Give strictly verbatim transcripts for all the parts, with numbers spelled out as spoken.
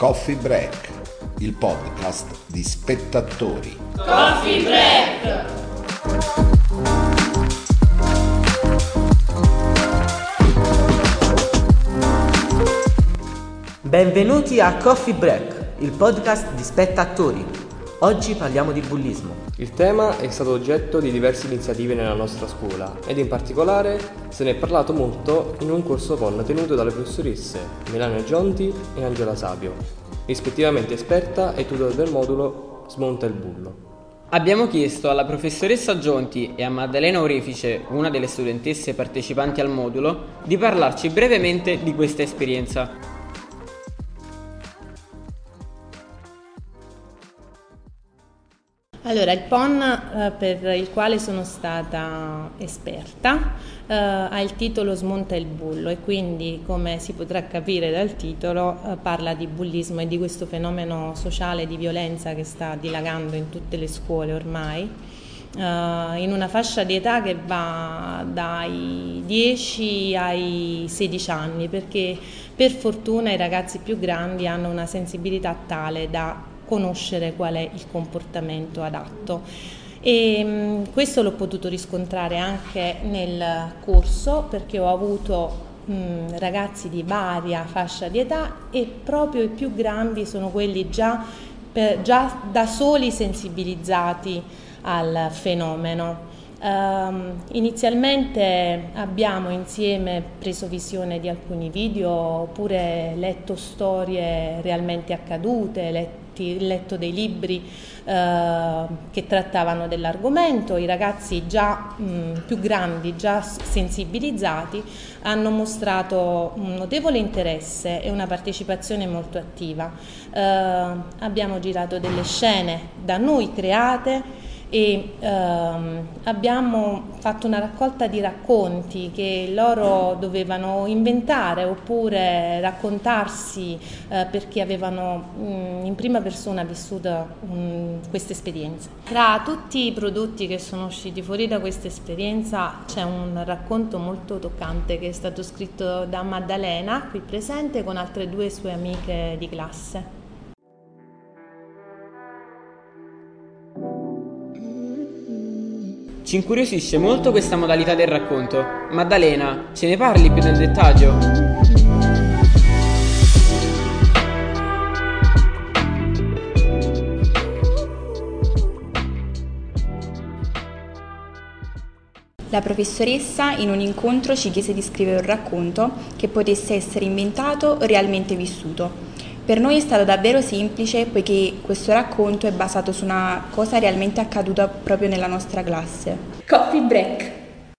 Coffee Break, il podcast di Spettatori. Coffee Break! Benvenuti a Coffee Break, il podcast di Spettatori. Oggi parliamo di bullismo. Il tema è stato oggetto di diverse iniziative nella nostra scuola ed in particolare se ne è parlato molto in un corso con tenuto dalle professoresse Melania Gionti e Angela Sapio, rispettivamente esperta e tutor del modulo Smonta il bullo. Abbiamo chiesto alla professoressa Gionti e a Maddalena Orefice, una delle studentesse partecipanti al modulo, di parlarci brevemente di questa esperienza. Allora, il P O N eh, per il quale sono stata esperta eh, ha il titolo Smonta il bullo e quindi, come si potrà capire dal titolo, eh, parla di bullismo e di questo fenomeno sociale di violenza che sta dilagando in tutte le scuole ormai, eh, in una fascia di età che va dai dieci ai sedici anni, perché per fortuna i ragazzi più grandi hanno una sensibilità tale da conoscere qual è il comportamento adatto e mh, questo l'ho potuto riscontrare anche nel corso, perché ho avuto mh, ragazzi di varia fascia di età e proprio i più grandi sono quelli già, per, già da soli sensibilizzati al fenomeno. Uh, inizialmente abbiamo insieme preso visione di alcuni video oppure letto storie realmente accadute, letti, letto dei libri uh, che trattavano dell'argomento. I ragazzi già mh, più grandi, già sensibilizzati, hanno mostrato un notevole interesse e una partecipazione molto attiva. Uh, abbiamo girato delle scene da noi create e ehm, abbiamo fatto una raccolta di racconti che loro dovevano inventare oppure raccontarsi eh, perché avevano mh, in prima persona vissuto questa esperienza. Tra tutti i prodotti che sono usciti fuori da questa esperienza c'è un racconto molto toccante che è stato scritto da Maddalena, qui presente, con altre due sue amiche di classe. Ci incuriosisce molto questa modalità del racconto. Maddalena, ce ne parli più nel dettaglio? La professoressa in un incontro ci chiese di scrivere un racconto che potesse essere inventato o realmente vissuto. Per noi è stato davvero semplice, poiché questo racconto è basato su una cosa realmente accaduta proprio nella nostra classe. Coffee Break.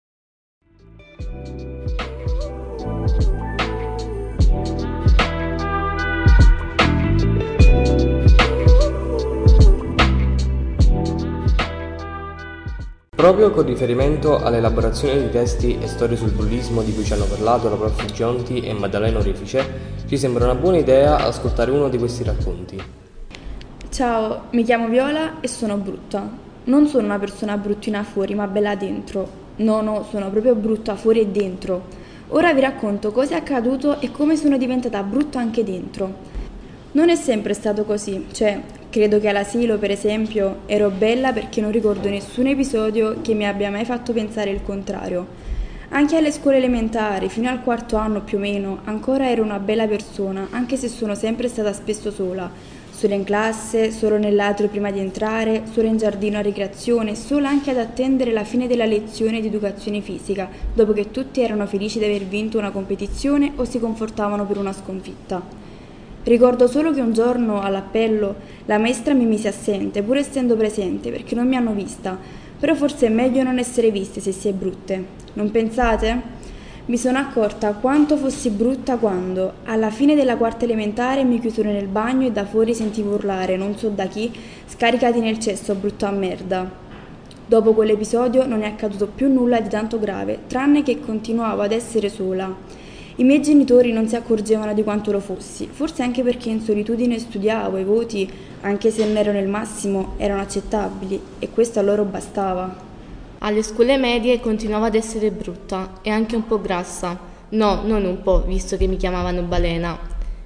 Proprio con riferimento all'elaborazione di testi e storie sul bullismo di cui ci hanno parlato la prof Gionti e Maddalena Orefice, ci sembra una buona idea ascoltare uno di questi racconti. Ciao, mi chiamo Viola e sono brutta. Non sono una persona bruttina fuori, ma bella dentro. No, no, sono proprio brutta fuori e dentro. Ora vi racconto cosa è accaduto e come sono diventata brutta anche dentro. Non è sempre stato così, cioè, credo che all'asilo, per esempio, ero bella perché non ricordo nessun episodio che mi abbia mai fatto pensare il contrario. Anche alle scuole elementari, fino al quarto anno più o meno, ancora ero una bella persona, anche se sono sempre stata spesso sola. Sola in classe, solo nell'atrio prima di entrare, solo in giardino a ricreazione, sola anche ad attendere la fine della lezione di educazione fisica, dopo che tutti erano felici di aver vinto una competizione o si confortavano per una sconfitta. Ricordo solo che un giorno, all'appello, la maestra mi mise assente, pur essendo presente, perché non mi hanno vista. Però forse è meglio non essere viste se si è brutte. Non pensate? Mi sono accorta quanto fossi brutta quando, alla fine della quarta elementare, mi chiusero nel bagno e da fuori sentivo urlare, non so da chi, scaricati nel cesso, brutta merda. Dopo quell'episodio non è accaduto più nulla di tanto grave, tranne che continuavo ad essere sola. I miei genitori non si accorgevano di quanto lo fossi, forse anche perché in solitudine studiavo e i voti, anche se non erano il massimo, erano accettabili e questo a loro bastava. Alle scuole medie continuavo ad essere brutta e anche un po' grassa. No, non un po', visto che mi chiamavano balena.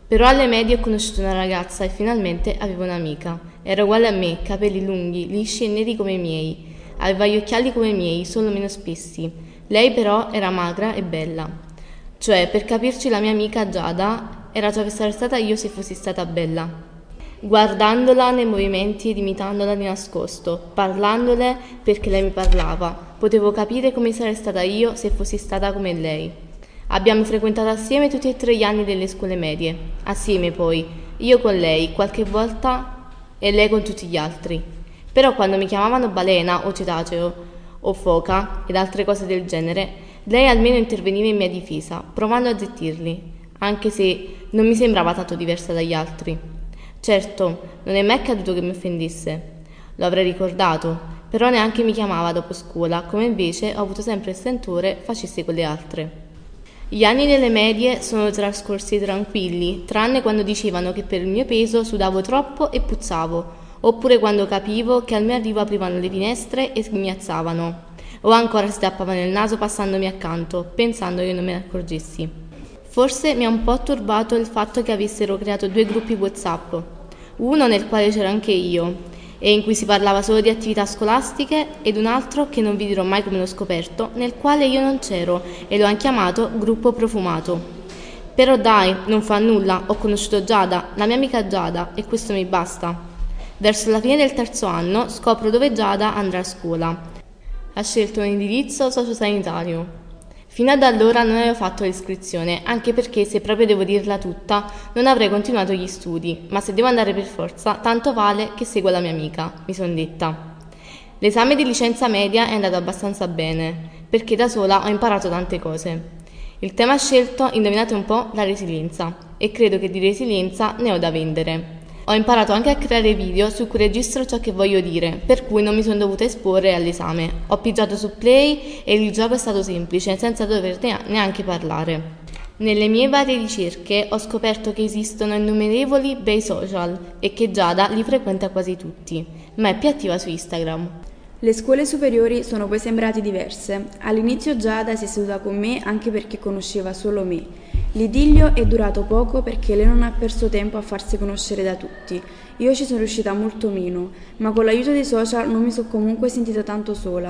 Però alle medie ho conosciuto una ragazza e finalmente avevo un'amica. Era uguale a me, capelli lunghi, lisci e neri come i miei. Aveva gli occhiali come i miei, solo meno spessi. Lei però era magra e bella. Cioè, per capirci, la mia amica Giada era ciò che sarei stata io se fossi stata bella. Guardandola nei movimenti ed imitandola di nascosto, parlandole perché lei mi parlava, potevo capire come sarei stata io se fossi stata come lei. Abbiamo frequentato assieme tutti e tre gli anni delle scuole medie, assieme poi, io con lei qualche volta e lei con tutti gli altri. Però quando mi chiamavano balena o cetaceo o foca ed altre cose del genere, lei almeno interveniva in mia difesa, provando a zittirli, anche se non mi sembrava tanto diversa dagli altri. Certo, non è mai accaduto che mi offendesse, lo avrei ricordato, però neanche mi chiamava dopo scuola, come invece ho avuto sempre il sentore facesse con le altre. Gli anni delle medie sono trascorsi tranquilli, tranne quando dicevano che per il mio peso sudavo troppo e puzzavo, oppure quando capivo che al mio arrivo aprivano le finestre e sghignazzavano, o ancora si tappavano il naso passandomi accanto, pensando che non me ne accorgessi. Forse mi ha un po' turbato il fatto che avessero creato due gruppi WhatsApp, uno nel quale c'ero anche io e in cui si parlava solo di attività scolastiche, ed un altro che non vi dirò mai come l'ho scoperto, nel quale io non c'ero e lo hanno chiamato gruppo profumato. Però dai, non fa nulla, ho conosciuto Giada, la mia amica Giada, e questo mi basta. Verso la fine del terzo anno scopro dove Giada andrà a scuola. Ha scelto un indirizzo sociosanitario. Fino ad allora non avevo fatto l'iscrizione, anche perché, se proprio devo dirla tutta, non avrei continuato gli studi, ma se devo andare per forza, tanto vale che segua la mia amica, mi son detta. L'esame di licenza media è andato abbastanza bene, perché da sola ho imparato tante cose. Il tema scelto, indovinate un po', la resilienza, e credo che di resilienza ne ho da vendere. Ho imparato anche a creare video su cui registro ciò che voglio dire, per cui non mi sono dovuta esporre all'esame. Ho pigiato su Play e il gioco è stato semplice, senza dover neanche parlare. Nelle mie varie ricerche ho scoperto che esistono innumerevoli bei social e che Giada li frequenta quasi tutti, ma è più attiva su Instagram. Le scuole superiori sono poi sembrate diverse. All'inizio Giada si è seduta con me anche perché conosceva solo me. L'idillio è durato poco perché lei non ha perso tempo a farsi conoscere da tutti. Io ci sono riuscita molto meno, ma con l'aiuto dei social non mi sono comunque sentita tanto sola.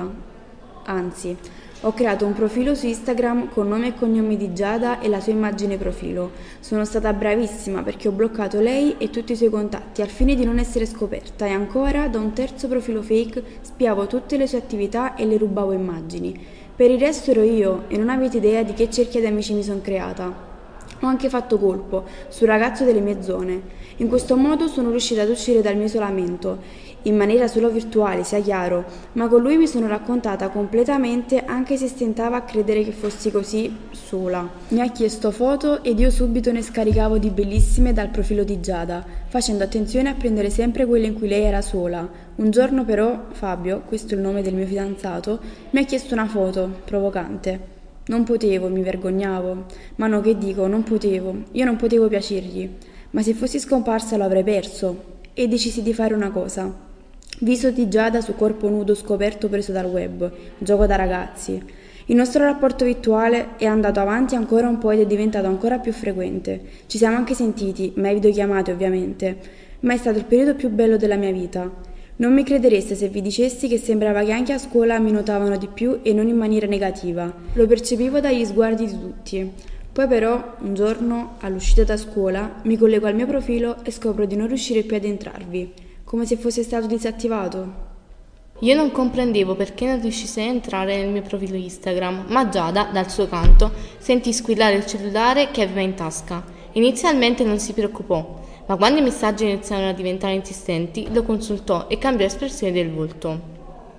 Anzi, ho creato un profilo su Instagram con nome e cognome di Giada e la sua immagine profilo. Sono stata bravissima perché ho bloccato lei e tutti i suoi contatti al fine di non essere scoperta, e ancora da un terzo profilo fake spiavo tutte le sue attività e le rubavo immagini. Per il resto ero io e non avete idea di che cerchia di amici mi sono creata. Ho anche fatto colpo sul ragazzo delle mie zone. In questo modo sono riuscita ad uscire dal mio isolamento, in maniera solo virtuale, sia chiaro, ma con lui mi sono raccontata completamente, anche se stentava a credere che fossi così sola. Mi ha chiesto foto ed io subito ne scaricavo di bellissime dal profilo di Giada, facendo attenzione a prendere sempre quelle in cui lei era sola. Un giorno però Fabio, questo è il nome del mio fidanzato, mi ha chiesto una foto, provocante. Non potevo, mi vergognavo. Ma no, che dico, non potevo. Io non potevo piacergli. Ma se fossi scomparsa lo avrei perso. E decisi di fare una cosa. Viso di Giada su corpo nudo scoperto preso dal web. Gioco da ragazzi. Il nostro rapporto virtuale è andato avanti ancora un po' ed è diventato ancora più frequente. Ci siamo anche sentiti, mai videochiamate ovviamente. Ma è stato il periodo più bello della mia vita. Non mi credereste se vi dicessi che sembrava che anche a scuola mi notavano di più e non in maniera negativa. Lo percepivo dagli sguardi di tutti. Poi però, un giorno, all'uscita da scuola, mi collego al mio profilo e scopro di non riuscire più ad entrarvi, come se fosse stato disattivato. Io non comprendevo perché non riuscisse a entrare nel mio profilo Instagram, ma Giada, dal suo canto, sentì squillare il cellulare che aveva in tasca. Inizialmente non si preoccupò, ma quando i messaggi iniziarono a diventare insistenti, lo consultò e cambiò espressione del volto.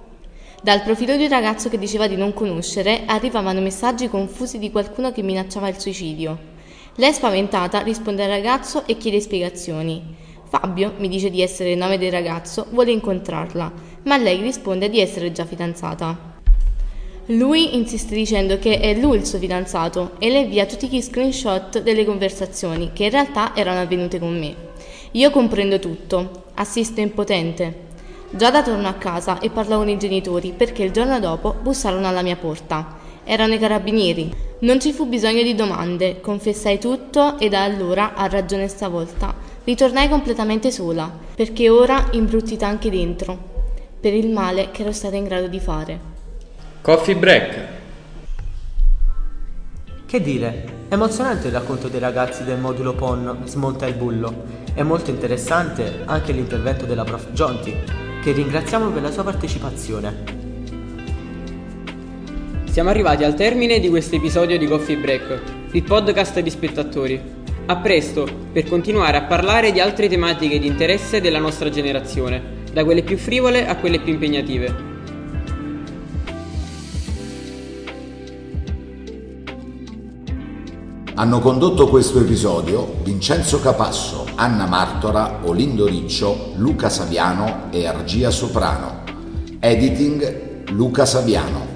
Dal profilo di un ragazzo che diceva di non conoscere arrivavano messaggi confusi di qualcuno che minacciava il suicidio. Lei, spaventata, risponde al ragazzo e chiede spiegazioni. Fabio mi dice di essere il nome del ragazzo, vuole incontrarla, ma lei risponde di essere già fidanzata. Lui insiste dicendo che è lui il suo fidanzato e le invia tutti gli screenshot delle conversazioni che in realtà erano avvenute con me. Io comprendo tutto, assisto impotente. Giada tornò a casa e parlò con i genitori perché il giorno dopo bussarono alla mia porta. Erano i carabinieri. Non ci fu bisogno di domande, confessai tutto e da allora, ha ragione stavolta, ritornai completamente sola, perché ora imbruttita anche dentro, per il male che ero stata in grado di fare. Coffee break. Che dire, emozionante il racconto dei ragazzi del modulo P O N Smonta il Bullo. È molto interessante anche l'intervento della prof Gionti, che ringraziamo per la sua partecipazione. Siamo arrivati al termine di questo episodio di Coffee Break, il podcast di Spettatori. A presto per continuare a parlare di altre tematiche di interesse della nostra generazione, da quelle più frivole a quelle più impegnative. Hanno condotto questo episodio Vincenzo Capasso, Anna Martora, Olindo Riccio, Luca Saviano e Argia Soprano. Editing Luca Saviano.